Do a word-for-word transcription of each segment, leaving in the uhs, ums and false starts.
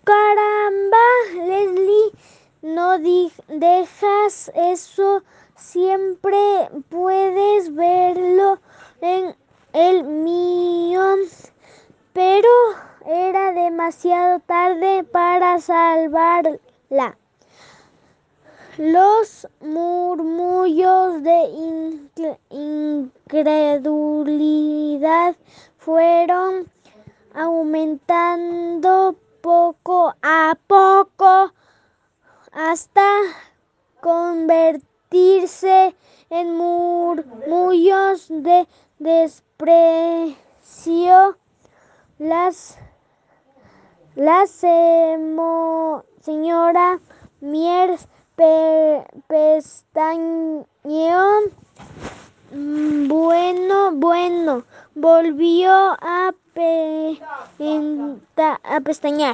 caramba, Leslie, no dejas eso, siempre puedes verlo en el mío. Pero era demasiado tarde para salvarla. Los murmullos de incredulidad fueron aumentando poco a poco hasta convertirse en murmullos de desprecio. Las, la semo, señora Miers pe, pestañeó. Bueno, bueno, volvió a, pe, enta, a pestañear.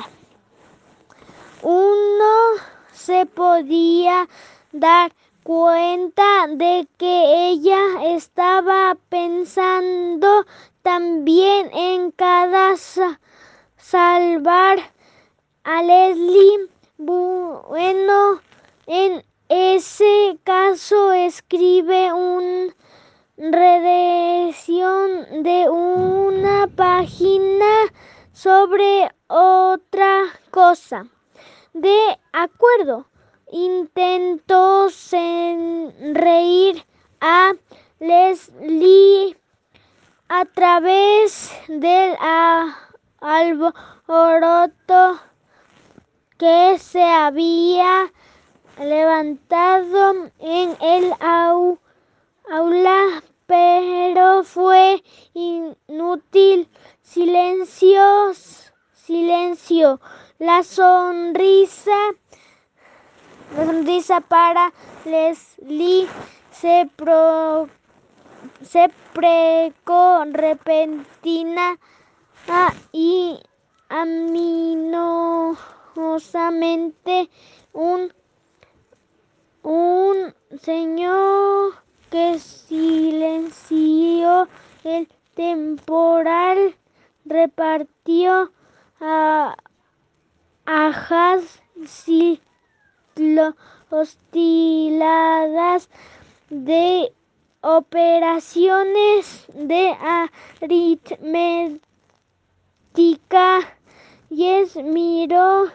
Uno se podía dar cuenta de que ella estaba pensando también en cada sa- salvar a Leslie. Bueno, en ese caso escribe una redacción de una página sobre otra cosa. De acuerdo, intentó sonreír a Leslie a través del alboroto que se había levantado en el au, aula, pero fue inútil. Silencio, silencio. La sonrisa, la sonrisa para Leslie se pro, se precó repentina y aminosamente. Un, un señor que silenció el temporal repartió a ajas hostiladas de operaciones de aritmética. Yes miró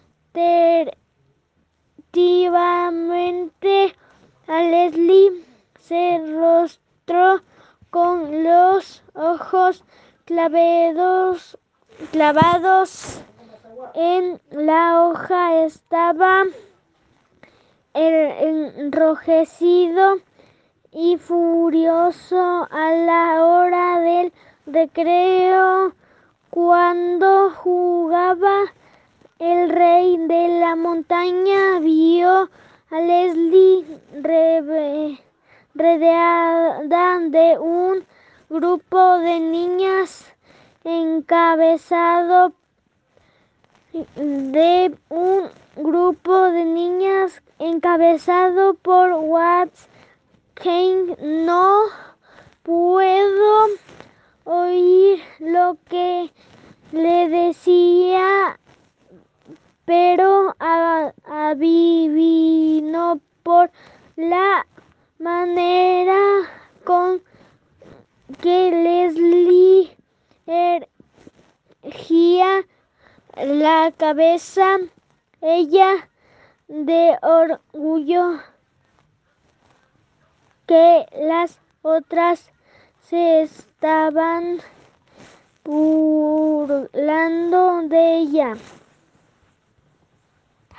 furtivamente a Leslie, se rostró con los ojos clavados, clavados en la hoja. Estaba enrojecido y furioso. A la hora del recreo, cuando jugaba el rey de la montaña, vio a Leslie rodeada de un grupo de niñas encabezado de un grupo de niñas encabezado por Watts Kane. No puedo oír lo que le decía, pero adivino por la manera con que Leslie erguía la cabeza, ella de orgullo, que las otras se estaban burlando de ella.